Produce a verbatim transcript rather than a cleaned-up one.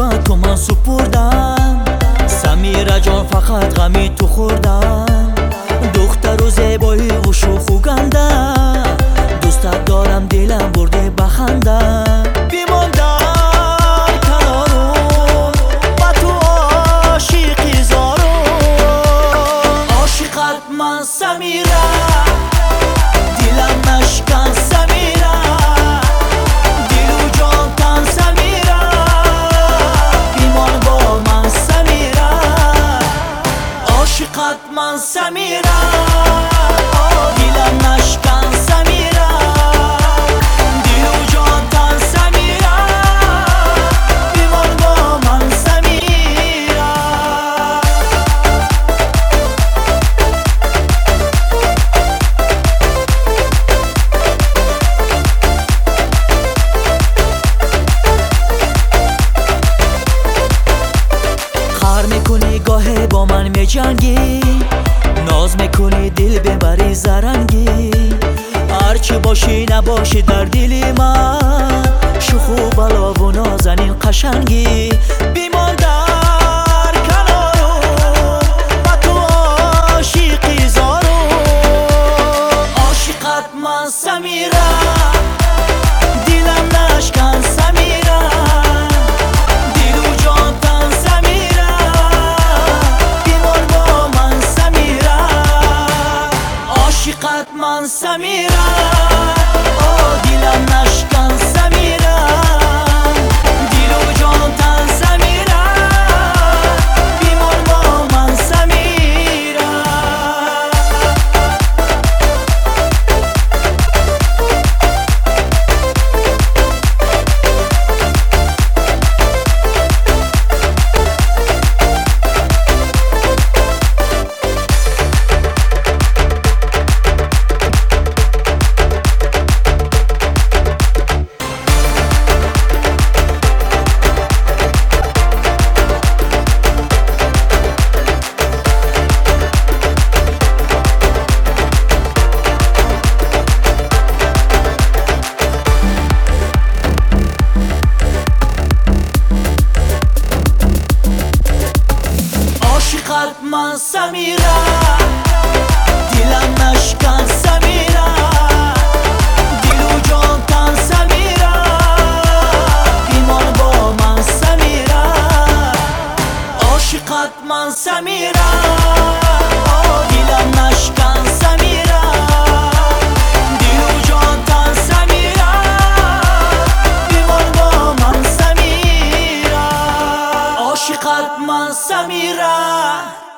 محبت تو من سپردم، سمیرا جان فقط غمی تو خوردم. دختر و زیبایی و شوخ و گنده، دوستت دارم دلم برده بخنده. بیماندم کنارم با تو عاشقی زارم، عاشقت من سمیرا دلم نشکن سمیرا، دل و جان تن سمیرا، بیمان با من سمیرا، عاشقت من سمیرا، دلم نشکن سمیرا، دل و جان تن سمیرا، بیمان با من سمیرا. خار میکنی گاهی با من میجنگی، ناز میکنی دل ببری زرنگی. هرچی باشی نباشی در دل من، شوخ و بلا و نازنین قشنگی. بیمان در کنارم با تو عاشقی زارم، عاشقت من سمیرا دلم نشکن سمیرا، دل و جان تن سمیرا، بیمان با من سمیرا، عاشقت من سمیرا، دلم نشکن سمیرا، دل و جان تن سمیرا، بیمان با من سمیرا. عاشقت من سمیرا دلم نشکن سمیرا، دل و جان تن سمیرا، بیمان با من سمیرا، عاشقت من سمیرا، دلم نشکن سمیرا، دل و جان تن سمیرا، بیمان با من سمیرا، عاشقت من سمیرا.